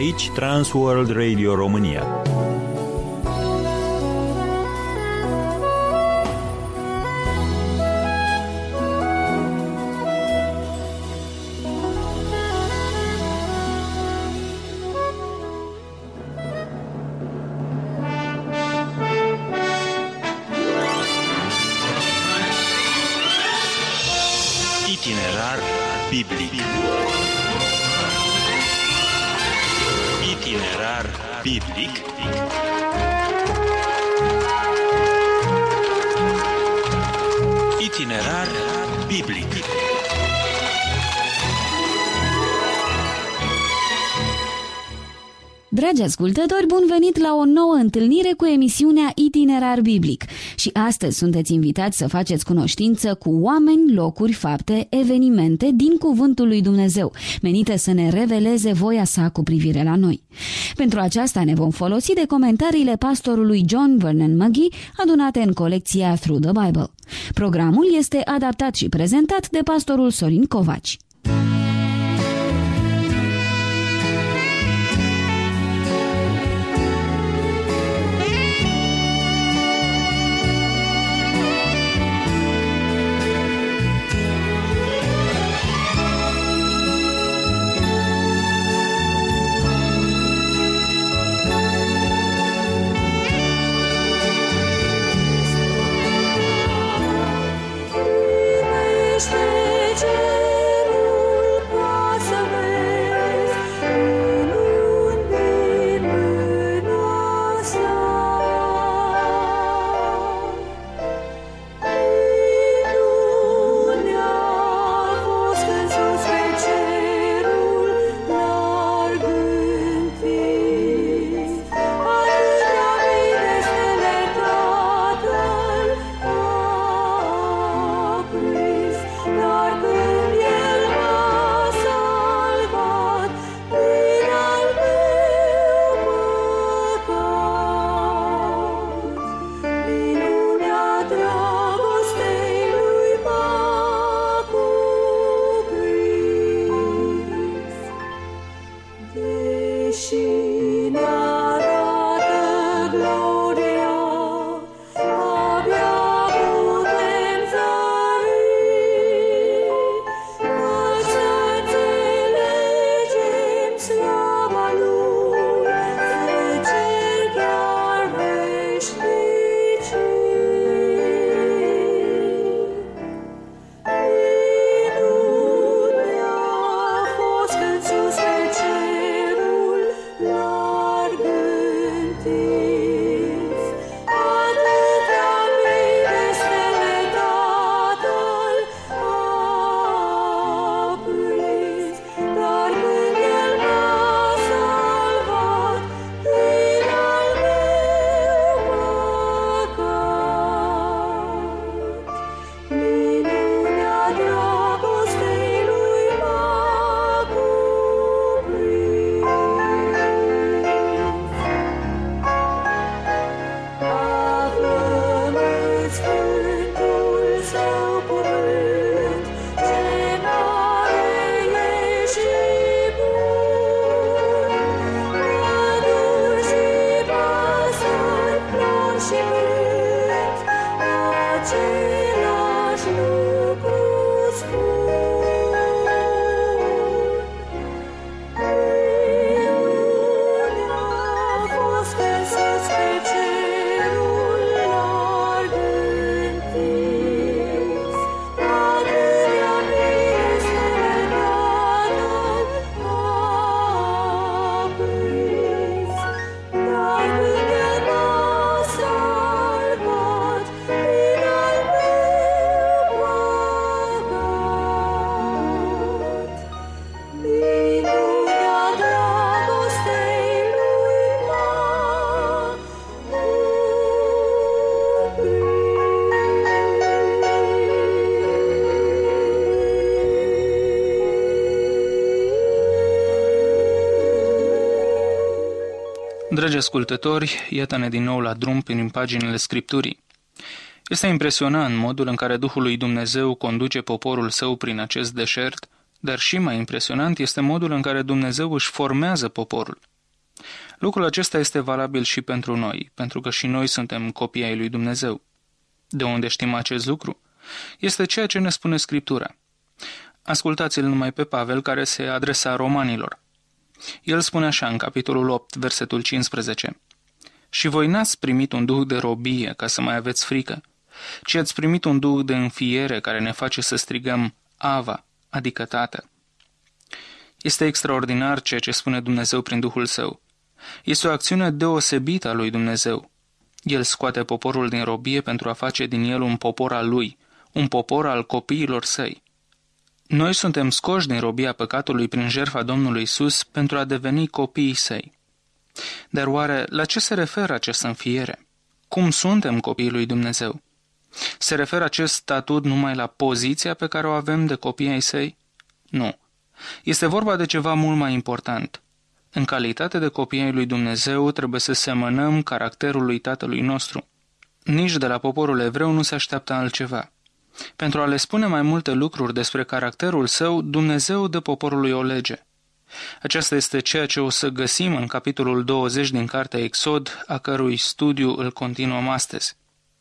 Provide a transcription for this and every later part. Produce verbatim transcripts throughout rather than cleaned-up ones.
Aici Transworld Radio România. Itinerar biblic. Itinerar biblic. Itinerar biblic. Dragi ascultători, bun venit la o nouă întâlnire cu emisiunea Itinerar Biblic. Și astăzi sunteți invitați să faceți cunoștință cu oameni, locuri, fapte, evenimente din Cuvântul lui Dumnezeu, menite să ne reveleze voia sa cu privire la noi. Pentru aceasta ne vom folosi de comentariile pastorului John Vernon McGee, adunate în colecția Through the Bible. Programul este adaptat și prezentat de pastorul Sorin Covaci. Dragi ascultători, iată-ne din nou la drum prin paginile Scripturii. Este impresionant modul în care Duhul lui Dumnezeu conduce poporul său prin acest deșert, dar și mai impresionant este modul în care Dumnezeu își formează poporul. Lucrul acesta este valabil și pentru noi, pentru că și noi suntem copii ai lui Dumnezeu. De unde știm acest lucru? Este ceea ce ne spune Scriptura. Ascultați-l numai pe Pavel, care se adresa romanilor. El spune așa în capitolul opt, versetul cincisprezece. Și voi n-ați primit un duh de robie ca să mai aveți frică, ci ați primit un duh de înfiere care ne face să strigăm Ava, adică Tată. Este extraordinar ceea ce spune Dumnezeu prin Duhul Său. Este o acțiune deosebită a lui Dumnezeu. El scoate poporul din robie pentru a face din el un popor al lui, un popor al copiilor săi. Noi suntem scoși din robia păcatului prin jertfa Domnului Iisus pentru a deveni copiii săi. Dar oare la ce se referă această înfiere? Cum suntem copiii lui Dumnezeu? Se referă acest statut numai la poziția pe care o avem de copii ai săi? Nu. Este vorba de ceva mult mai important. În calitate de copii ai lui Dumnezeu trebuie să semănăm caracterul lui Tatălui nostru. Nici de la poporul evreu nu se așteaptă altceva. Pentru a le spune mai multe lucruri despre caracterul său, Dumnezeu dă poporului o lege. Aceasta este ceea ce o să găsim în capitolul douăzeci din cartea Exod, a cărui studiu îl continuăm astăzi.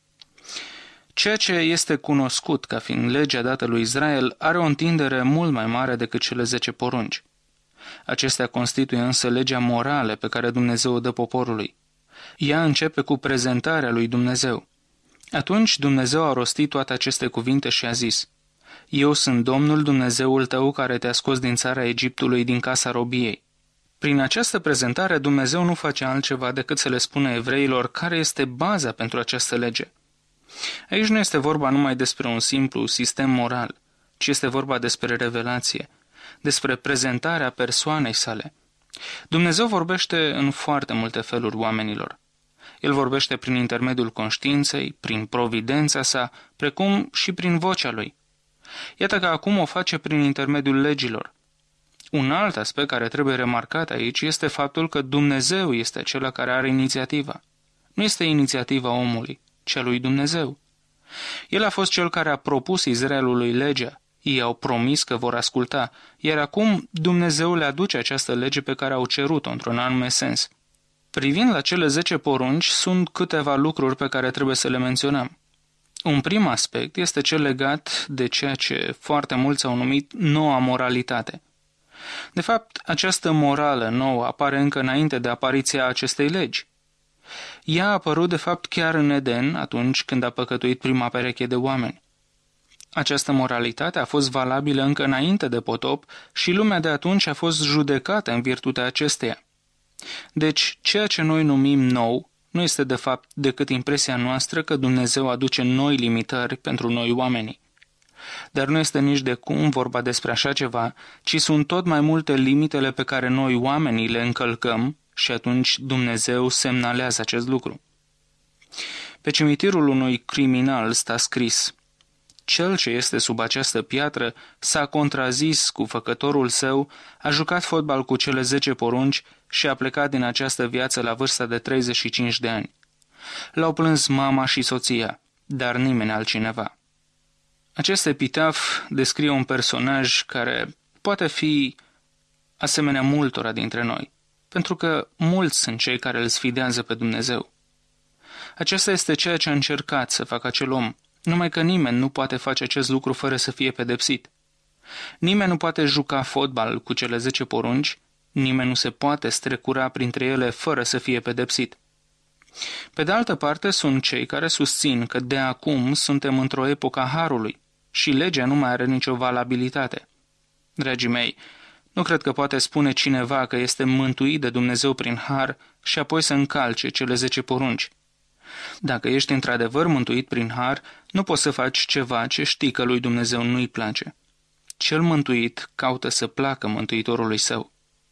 Ceea ce este cunoscut ca fiind legea dată lui Israel are o întindere mult mai mare decât cele zece porunci. Acestea constituie însă legea morală pe care Dumnezeu o dă poporului. Ea începe cu prezentarea lui Dumnezeu. Atunci Dumnezeu a rostit toate aceste cuvinte și a zis: Eu sunt Domnul Dumnezeul tău care te-a scos din țara Egiptului, din casa robiei. Prin această prezentare Dumnezeu nu face altceva decât să le spună evreilor care este baza pentru această lege. Aici nu este vorba numai despre un simplu sistem moral, ci este vorba despre revelație, despre prezentarea persoanei sale. Dumnezeu vorbește în foarte multe feluri oamenilor. El vorbește prin intermediul conștiinței, prin providența sa, precum și prin vocea lui. Iată că acum o face prin intermediul legilor. Un alt aspect care trebuie remarcat aici este faptul că Dumnezeu este acela care are inițiativa. Nu este inițiativa omului, ci a lui Dumnezeu. El a fost cel care a propus Israelului legea. Ei au promis că vor asculta, iar acum Dumnezeu le aduce această lege pe care au cerut-o într-un anume sens. Privind la cele zece porunci, sunt câteva lucruri pe care trebuie să le menționăm. Un prim aspect este cel legat de ceea ce foarte mulți au numit noua moralitate. De fapt, această morală nouă apare încă înainte de apariția acestei legi. Ea a apărut de fapt chiar în Eden, atunci când a păcătuit prima pereche de oameni. Această moralitate a fost valabilă încă înainte de potop și lumea de atunci a fost judecată în virtutea acesteia. Deci, ceea ce noi numim nou nu este de fapt decât impresia noastră că Dumnezeu aduce noi limitări pentru noi oamenii. Dar nu este nici de cum vorba despre așa ceva, ci sunt tot mai multe limitele pe care noi oamenii le încălcăm și atunci Dumnezeu semnalează acest lucru. Pe cimitirul unui criminal sta scris: Cel ce este sub această piatră s-a contrazis cu făcătorul său, a jucat fotbal cu cele zece porunci și a plecat din această viață la vârsta de treizeci și cinci de ani. L-au plâns mama și soția, dar nimeni altcineva. Acest epitaf descrie un personaj care poate fi asemenea multora dintre noi, pentru că mulți sunt cei care îl sfidează pe Dumnezeu. Acesta este ceea ce a încercat să facă acel om, numai că nimeni nu poate face acest lucru fără să fie pedepsit. Nimeni nu poate juca fotbal cu cele zece porunci, nimeni nu se poate strecura printre ele fără să fie pedepsit. Pe de altă parte, sunt cei care susțin că de acum suntem într-o epocă a harului și legea nu mai are nicio valabilitate. Dragii mei, nu cred că poate spune cineva că este mântuit de Dumnezeu prin har și apoi să încalce cele zece porunci. Dacă ești într-adevăr mântuit prin har, nu poți să faci ceva ce știi că lui Dumnezeu nu-i place. Cel mântuit caută să placă Mântuitorului său.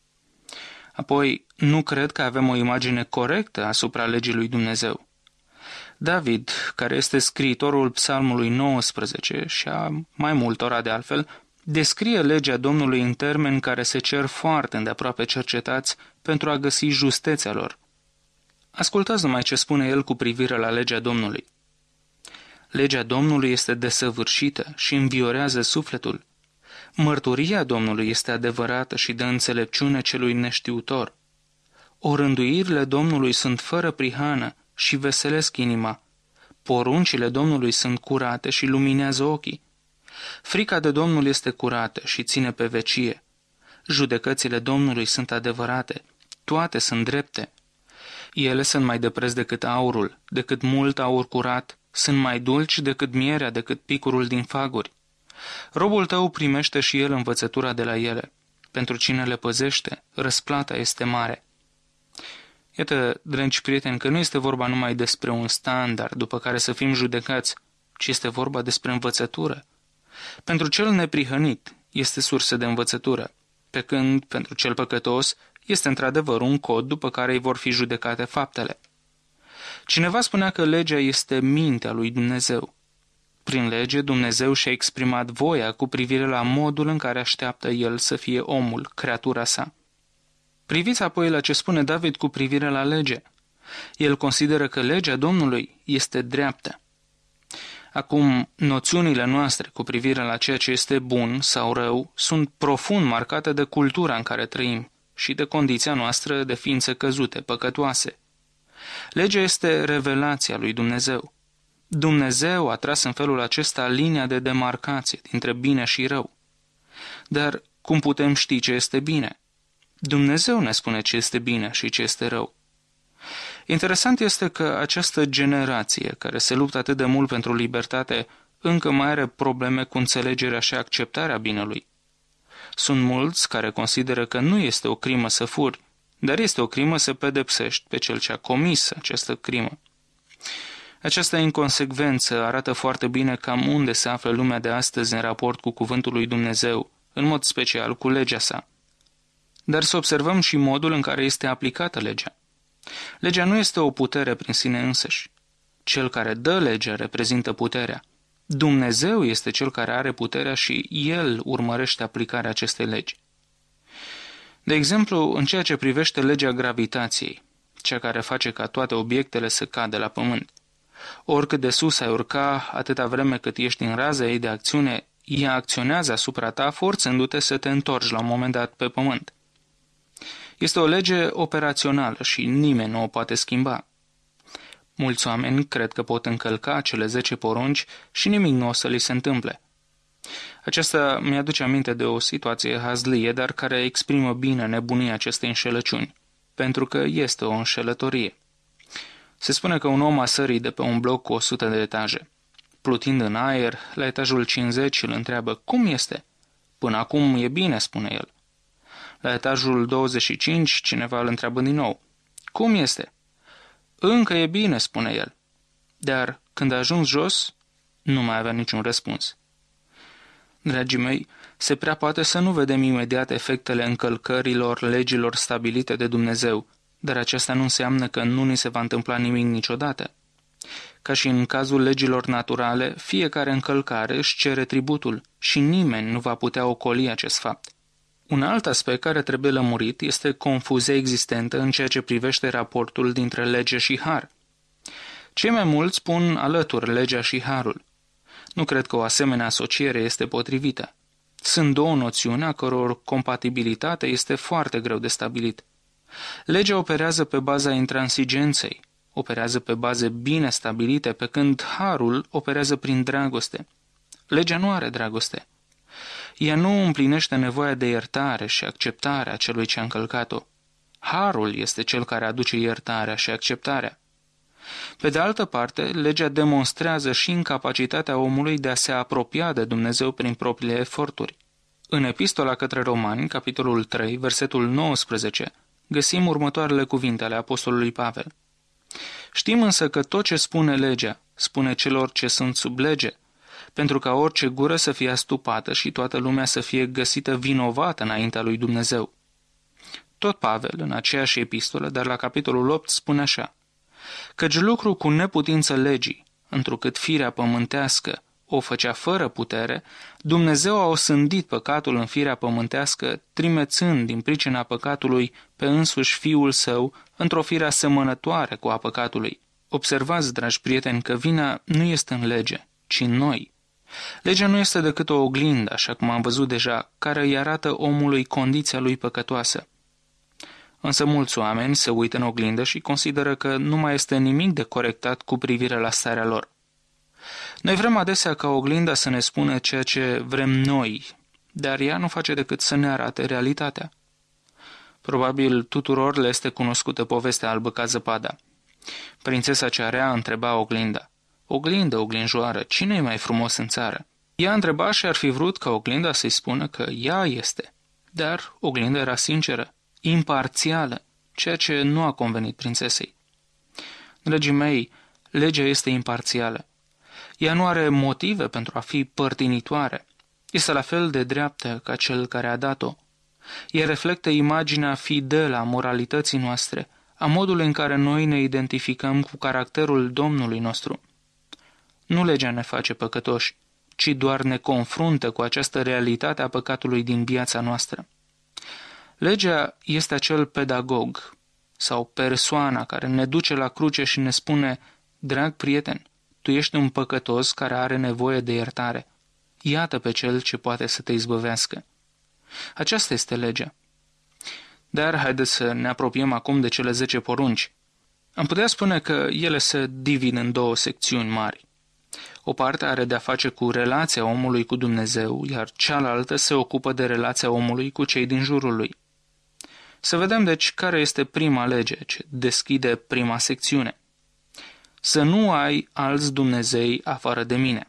Apoi, nu cred că avem o imagine corectă asupra legii lui Dumnezeu. David, care este scriitorul Psalmului nouăsprezece și a mai multora de altfel, descrie legea Domnului în termeni care se cer foarte îndeaproape cercetați pentru a găsi justețea lor. Ascultați numai ce spune el cu privire la legea Domnului. Legea Domnului este desăvârșită și înviorează sufletul. Mărturia Domnului este adevărată și dă înțelepciune celui neștiutor. Orânduirile Domnului sunt fără prihană și veselesc inima. Poruncile Domnului sunt curate și luminează ochii. Frica de Domnul este curată și ține pe vecie. Judecățile Domnului sunt adevărate, toate sunt drepte. Ele sunt mai de preț decât aurul, decât mult aur curat, sunt mai dulci decât mierea, decât picurul din faguri. Robul tău primește și el învățătura de la ele. Pentru cine le păzește, răsplata este mare. Iată, dragi prieteni, că nu este vorba numai despre un standard după care să fim judecați, ci este vorba despre învățătură. Pentru cel neprihănit este sursă de învățătură, pe când pentru cel păcătos este într-adevăr un cod după care îi vor fi judecate faptele. Cineva spunea că legea este mintea lui Dumnezeu. Prin lege, Dumnezeu și-a exprimat voia cu privire la modul în care așteaptă El să fie omul, creatura sa. Priviți apoi la ce spune David cu privire la lege. El consideră că legea Domnului este dreaptă. Acum, noțiunile noastre cu privire la ceea ce este bun sau rău sunt profund marcate de cultura în care trăim și de condiția noastră de ființe căzute, păcătoase. Legea este revelația lui Dumnezeu. Dumnezeu a tras în felul acesta linia de demarcație dintre bine și rău. Dar cum putem ști ce este bine? Dumnezeu ne spune ce este bine și ce este rău. Interesant este că această generație, care se luptă atât de mult pentru libertate, încă mai are probleme cu înțelegerea și acceptarea binelui. Sunt mulți care consideră că nu este o crimă să furi, dar este o crimă să pedepsești pe cel ce a comis această crimă. Această inconsecvență arată foarte bine cam unde se află lumea de astăzi în raport cu cuvântul lui Dumnezeu, în mod special cu legea sa. Dar să observăm și modul în care este aplicată legea. Legea nu este o putere prin sine însăși. Cel care dă legea reprezintă puterea. Dumnezeu este cel care are puterea și El urmărește aplicarea acestei legi. De exemplu, în ceea ce privește legea gravitației, cea care face ca toate obiectele să cadă la pământ. Oricât de sus ai urca, atâta vreme cât ești în raza ei de acțiune, ea acționează asupra ta, forțându-te să te întorci la un moment dat pe pământ. Este o lege operațională și nimeni nu o poate schimba. Mulți oameni cred că pot încălca cele zece porunci și nimic nu o să li se întâmple. Aceasta mi-aduce aminte de o situație hazlie, dar care exprimă bine nebunia acestei înșelăciuni, pentru că este o înșelătorie. Se spune că un om a sărit de pe un bloc cu o sută de etaje. Plutind în aer, la etajul cincizeci îl întreabă, cum este? Până acum e bine, spune el. La etajul douăzeci și cinci, cineva îl întreabă din nou, cum este? Încă e bine, spune el. Dar când a ajuns jos, nu mai avea niciun răspuns. Dragii mei, se prea poate să nu vedem imediat efectele încălcărilor legilor stabilite de Dumnezeu, dar aceasta nu înseamnă că nu ni se va întâmpla nimic niciodată. Ca și în cazul legilor naturale, fiecare încălcare își cere tributul și nimeni nu va putea ocoli acest fapt. Un alt aspect care trebuie lămurit este confuzia existentă în ceea ce privește raportul dintre lege și har. Cei mai mulți pun alături legea și harul. Nu cred că o asemenea asociere este potrivită. Sunt două noțiuni a căror compatibilitate este foarte greu de stabilit. Legea operează pe baza intransigenței, operează pe baze bine stabilite, pe când harul operează prin dragoste. Legea nu are dragoste. Ea nu împlinește nevoia de iertare și acceptare a celui ce a încălcat-o. Harul este cel care aduce iertarea și acceptarea. Pe de altă parte, legea demonstrează și incapacitatea omului de a se apropia de Dumnezeu prin propriile eforturi. În Epistola către Romani, capitolul trei, versetul nouăsprezece, găsim următoarele cuvinte ale apostolului Pavel. Știm însă că tot ce spune legea, spune celor ce sunt sub lege, pentru ca orice gură să fie astupată și toată lumea să fie găsită vinovată înaintea lui Dumnezeu. Tot Pavel, în aceeași epistolă, dar la capitolul opt, spune așa, căci lucru cu neputință legii, întrucât firea pământească o făcea fără putere, Dumnezeu a osândit păcatul în firea pământească, trimețând din pricina păcatului pe însuși Fiul Său într-o fire asemănătoare cu a păcatului. Observați, dragi prieteni, că vina nu este în lege, ci în noi. Legea nu este decât o oglindă, așa cum am văzut deja, care îi arată omului condiția lui păcătoasă. Însă mulți oameni se uită în oglindă și consideră că nu mai este nimic de corectat cu privire la starea lor. Noi vrem adesea ca oglinda să ne spună ceea ce vrem noi, dar ea nu face decât să ne arate realitatea. Probabil tuturor le este cunoscută povestea albă ca zăpada. Prințesa cea rea întreba oglinda: "Oglindă, oglinjoară, cine e mai frumos în țară?" Ea întreba și ar fi vrut ca oglinda să-i spună că ea este. Dar oglinda era sinceră, imparțială, ceea ce nu a convenit prințesei. Dragii mei, legea este imparțială. Ea nu are motive pentru a fi părtinitoare. Este la fel de dreaptă ca cel care a dat-o. Ea reflectă imaginea fidelă a moralității noastre, a modului în care noi ne identificăm cu caracterul Domnului nostru. Nu legea ne face păcătoși, ci doar ne confruntă cu această realitate a păcatului din viața noastră. Legea este acel pedagog sau persoana care ne duce la cruce și ne spune: "Drag prieten, tu ești un păcătos care are nevoie de iertare. Iată pe cel ce poate să te izbăvească." Aceasta este legea. Dar haideți să ne apropiem acum de cele zece porunci. Am putea spune că ele se divid în două secțiuni mari. O parte are de-a face cu relația omului cu Dumnezeu, iar cealaltă se ocupă de relația omului cu cei din jurul lui. Să vedem deci care este prima lege ce deschide prima secțiune. Să nu ai alți Dumnezei afară de mine.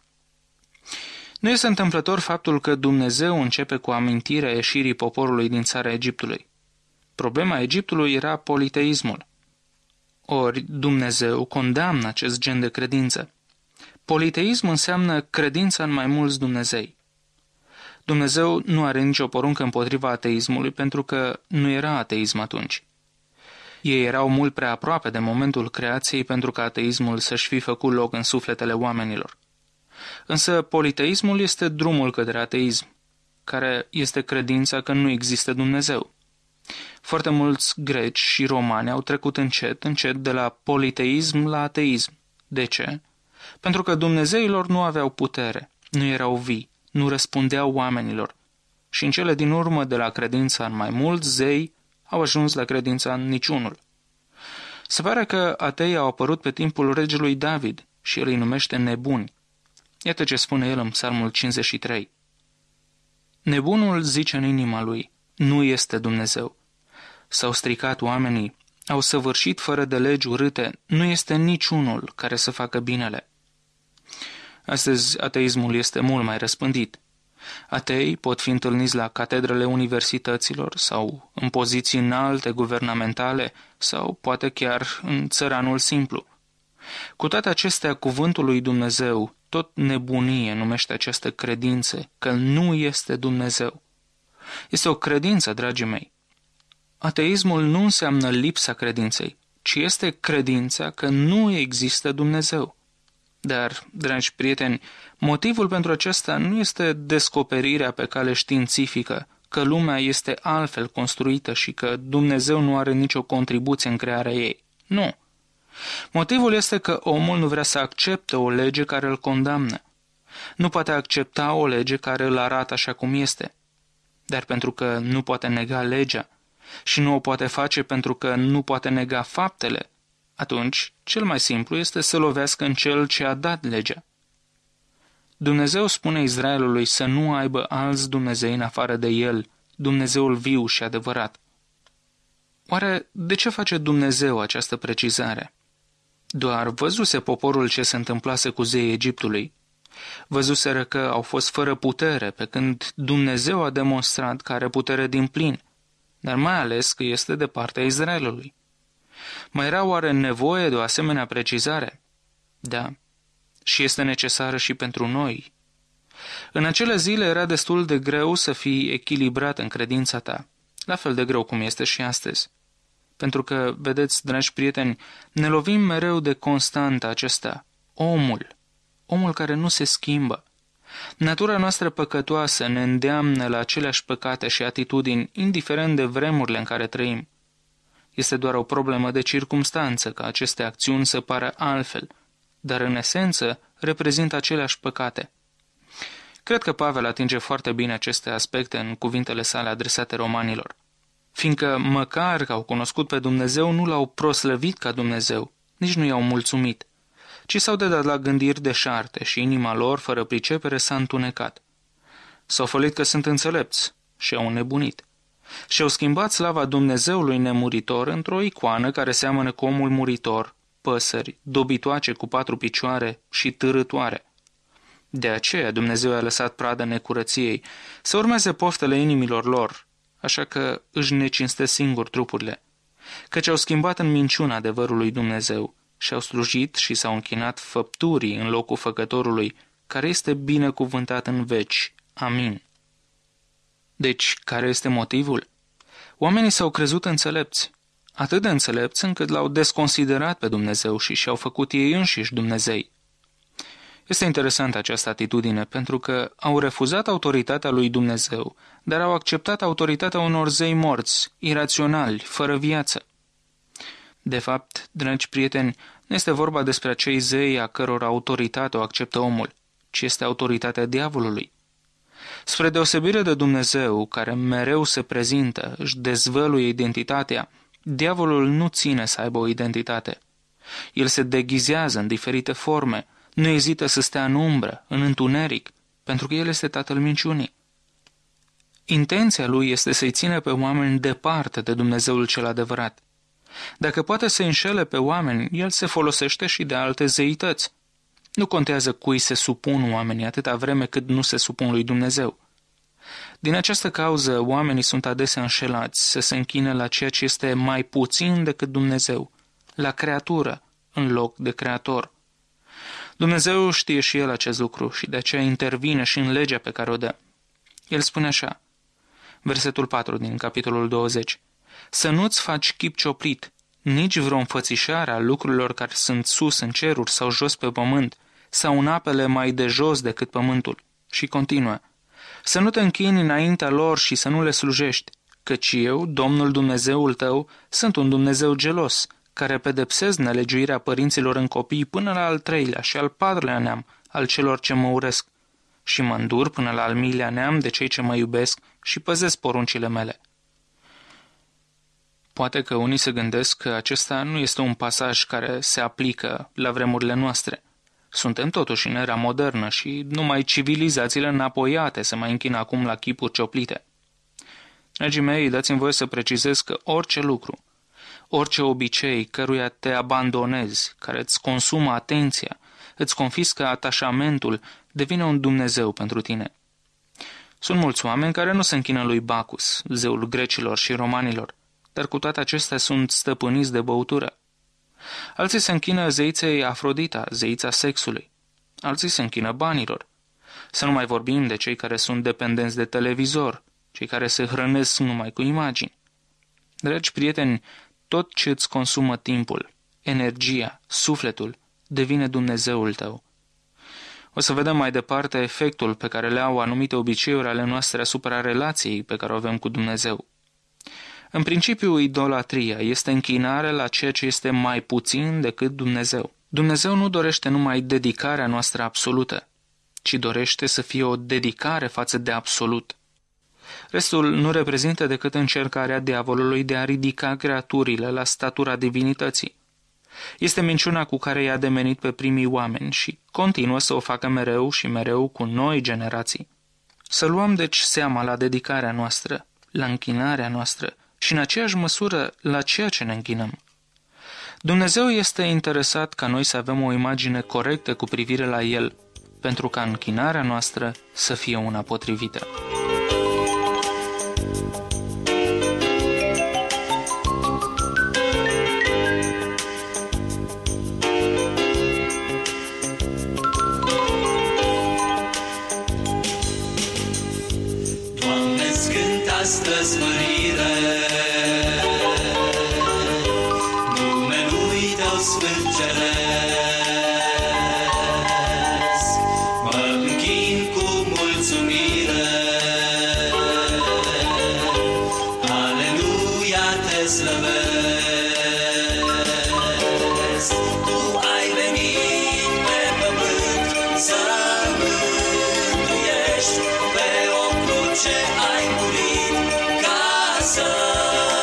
Nu este întâmplător faptul că Dumnezeu începe cu amintirea ieșirii poporului din țara Egiptului. Problema Egiptului era politeismul. Ori Dumnezeu condamnă acest gen de credință. Politeism înseamnă credința în mai mulți Dumnezei. Dumnezeu nu are nicio poruncă împotriva ateismului pentru că nu era ateism atunci. Ei erau mult prea aproape de momentul creației pentru ca ateismul să-și fi făcut loc în sufletele oamenilor. Însă politeismul este drumul către ateism, care este credința că nu există Dumnezeu. Foarte mulți greci și romani au trecut încet, încet de la politeism la ateism. De ce? Pentru că dumnezeilor nu aveau putere, nu erau vii, nu răspundeau oamenilor. Și în cele din urmă, de la credința în mai mulți zei, au ajuns la credința în niciunul. Se pare că ateii au apărut pe timpul regelui David și el îi numește nebuni. Iată ce spune el în Psalmul cincizeci și trei. Nebunul zice în inima lui: "Nu este Dumnezeu." S-au stricat oamenii, au săvârșit fără de legi urâte, nu este niciunul care să facă binele. Astăzi ateismul este mult mai răspândit. Atei pot fi întâlniți la catedrele universităților sau în poziții înalte guvernamentale sau poate chiar în țăranul simplu. Cu toate acestea, cuvântul lui Dumnezeu tot nebunie numește această credință că nu este Dumnezeu. Este o credință, dragii mei. Ateismul nu înseamnă lipsa credinței, ci este credința că nu există Dumnezeu. Dar, dragi prieteni, motivul pentru acesta nu este descoperirea pe cale științifică că lumea este altfel construită și că Dumnezeu nu are nicio contribuție în crearea ei. Nu. Motivul este că omul nu vrea să accepte o lege care îl condamnă. Nu poate accepta o lege care îl arată așa cum este. Dar pentru că nu poate nega legea și nu o poate face pentru că nu poate nega faptele, atunci cel mai simplu este să lovească în cel ce a dat legea. Dumnezeu spune Israelului să nu aibă alți Dumnezei în afară de el, Dumnezeul viu și adevărat. Oare de ce face Dumnezeu această precizare? Doar văzuse poporul ce se întâmplase cu zeii Egiptului. Văzuseră că au fost fără putere, pe când Dumnezeu a demonstrat că are putere dinplin, dar mai ales că este de partea Israelului. Mai era oare nevoie de o asemenea precizare? Da, și este necesară și pentru noi. În acele zile era destul de greu să fii echilibrat în credința ta, la fel de greu cum este și astăzi. Pentru că, vedeți, dragi prieteni, ne lovim mereu de constanta acesta, omul, omul care nu se schimbă. Natura noastră păcătoasă ne îndeamnă la aceleași păcate și atitudini, indiferent de vremurile în care trăim. Este doar o problemă de circumstanță ca aceste acțiuni să pară altfel, dar în esență reprezintă aceleași păcate. Cred că Pavel atinge foarte bine aceste aspecte în cuvintele sale adresate romanilor. fiindcă măcar că au cunoscut pe Dumnezeu, nu l-au proslăvit ca Dumnezeu, nici nu i-au mulțumit, ci s-au dedat la gândiri deșarte și inima lor, fără pricepere, s-a întunecat. S-au fălit că sunt înțelepți și au înnebunit. Și-au schimbat slava Dumnezeului nemuritor într-o icoană care seamănă cu omul muritor, păsări, dobitoace cu patru picioare și târâtoare. De aceea Dumnezeu a lăsat pradă necurăției să urmeze poftele inimilor lor, așa că își necinste singur trupurile, căci au schimbat în minciună adevărului Dumnezeu și au slujit și s-au închinat făpturii în locul făcătorului, care este binecuvântat în veci. Amin. Deci, care este motivul? Oamenii s-au crezut înțelepți, atât de înțelepți încât l-au desconsiderat pe Dumnezeu și și-au făcut ei înșiși Dumnezei. Este interesantă această atitudine, pentru că au refuzat autoritatea lui Dumnezeu, dar au acceptat autoritatea unor zei morți, iraționali, fără viață. De fapt, dragi prieteni, nu este vorba despre acei zei a căror autoritate o acceptă omul, ci este autoritatea diavolului. Spre deosebire de Dumnezeu, care mereu se prezintă, își dezvăluie identitatea, diavolul nu ține să aibă o identitate. El se deghizează în diferite forme, nu ezită să stea în umbră, în întuneric, pentru că el este tatăl minciunii. Intenția lui este să-i țină pe oameni departe de Dumnezeul cel adevărat. Dacă poate să înșele pe oameni, el se folosește și de alte zeități. Nu contează cui se supun oamenii atâta vreme cât nu se supun lui Dumnezeu. Din această cauză, oamenii sunt adesea înșelați să se închine la ceea ce este mai puțin decât Dumnezeu, la creatură, în loc de creator. Dumnezeu știe și el acest lucru și de aceea intervine și în legea pe care o dă. El spune așa, versetul patru din capitolul douăzeci, să nu-ți faci chip cioplit, nici vreo înfățișare a lucrurilor care sunt sus în ceruri sau jos pe pământ, sau în apele mai de jos decât pământul. Și continuă, să nu te închini înaintea lor și să nu le slujești, căci eu, Domnul Dumnezeul tău, sunt un Dumnezeu gelos, care pedepsesc nelegiuirea părinților în copii până la al treilea și al patrulea neam al celor ce mă urăsc, și mă îndur până la al miilea neam de cei ce mă iubesc și păzesc poruncile mele. Poate că unii se gândesc că acesta nu este un pasaj care se aplică la vremurile noastre. Suntem totuși în era modernă și numai civilizațiile înapoiate se mai închină acum la chipuri cioplite. Dragii mei, dați-mi voie să precizez că orice lucru, orice obicei căruia te abandonezi, care îți consumă atenția, îți confiscă atașamentul, devine un Dumnezeu pentru tine. Sunt mulți oameni care nu se închină lui Bacchus, zeul grecilor și romanilor, dar cu toate acestea sunt stăpâniți de băutură. Alții se închină zeiței Afrodita, zeița sexului. Alții se închină banilor. Să nu mai vorbim de cei care sunt dependenți de televizor, cei care se hrănesc numai cu imagini. Dragi prieteni, tot ce îți consumă timpul, energia, sufletul, devine Dumnezeul tău. O să vedem mai departe efectul pe care le au anumite obiceiuri ale noastre asupra relației pe care o avem cu Dumnezeu. În principiu, idolatria este închinare la ceea ce este mai puțin decât Dumnezeu. Dumnezeu nu dorește numai dedicarea noastră absolută, ci dorește să fie o dedicare față de absolut. Restul nu reprezintă decât încercarea diavolului de a ridica creaturile la statura divinității. Este minciuna cu care i-a ademenit pe primii oameni și continuă să o facă mereu și mereu cu noi generații. Să luăm deci seama la dedicarea noastră, la închinarea noastră și în aceeași măsură la ceea ce ne închinăm. Dumnezeu este interesat ca noi să avem o imagine corectă cu privire la El, pentru ca închinarea noastră să fie una potrivită. Doamne-ți cânt astăzi mărire, numelui Tău sfânt ceresc, mă închin cu mulțumire, aleluia Te slăvesc. Tu ai venit pe pământ să mântuiești, pe o cruce ai murit ca să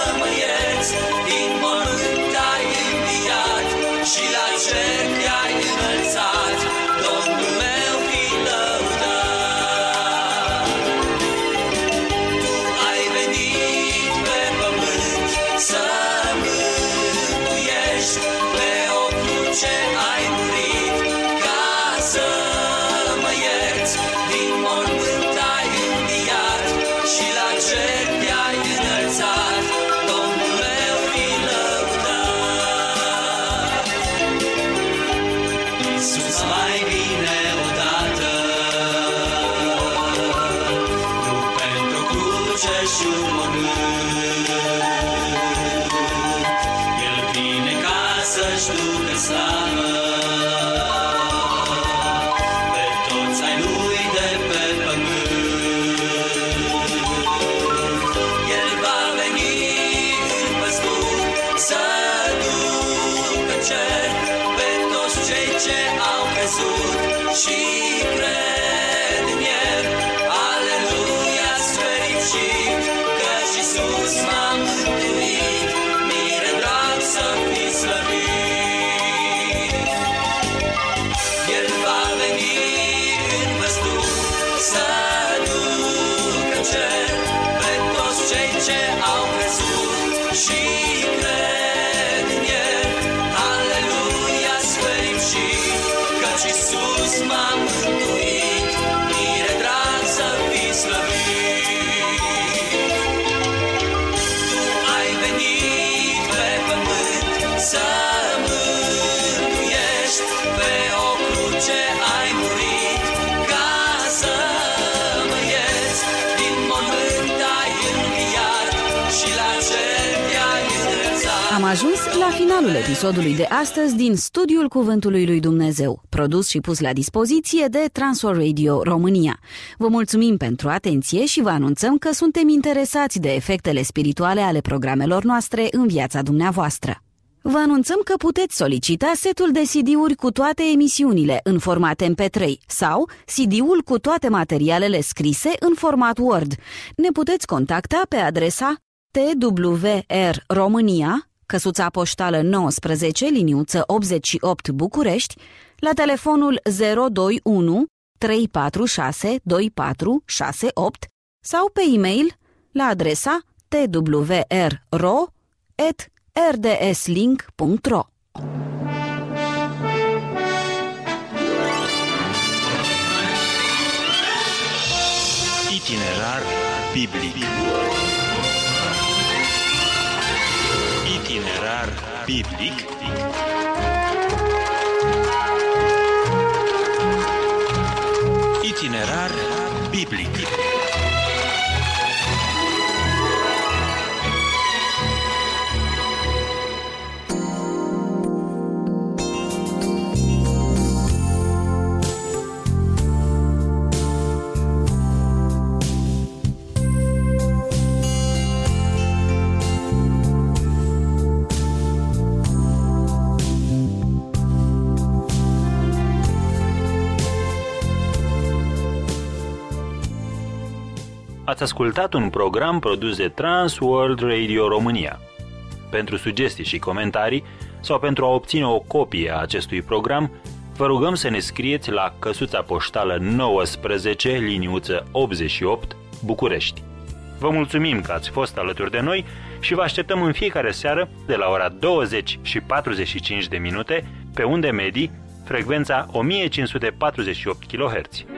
să-și ducă slavă. Pe toți ai lui de pe pământ. El va veni în păstur să ducă cer pe toți cei ce au crezut și cred în el. Aleluia, fericit, căci Iisus m-a mântuit, mire drag să fiți slăvit. El va veni în văzduh să ducă cer pe toți cei ce au crezut și cred în el. Aleluia, fericit, căci Iisus m-a mântuit, mire drag să fiți slăvit. Tu ai venit pe pământ să mântuiești, pe o cruce ai murit ca să mă ierți, din mormânt ai înviat și la cer te-ai înălțat. Am ajuns la finalul episodului de astăzi din Studiul Cuvântului lui Dumnezeu, produs și pus la dispoziție de Transworld Radio România. Vă mulțumim pentru atenție și vă anunțăm că suntem interesați de efectele spirituale ale programelor noastre în viața dumneavoastră. Vă anunțăm că puteți solicita setul de C D-uri cu toate emisiunile în format M P trei sau C D-ul cu toate materialele scrise în format Word. Ne puteți contacta pe adresa T W R România, căsuța poștală nouăsprezece, liniuță optzeci și opt București, la telefonul zero doi unu trei patru șase doi patru șase opt sau pe e-mail la adresa t w r r o at r d s link punct r o. Itinerar biblic. Itinerar biblic. Itinerar biblic. Ați ascultat un program produs de Transworld Radio România. Pentru sugestii și comentarii sau pentru a obține o copie a acestui program, vă rugăm să ne scrieți la căsuța poștală nouăsprezece, liniuță optzeci și opt, București. Vă mulțumim că ați fost alături de noi și vă așteptăm în fiecare seară de la ora douăzeci și patruzeci și cinci de minute pe unde medii, frecvența o mie cinci sute patruzeci și opt kilohertz.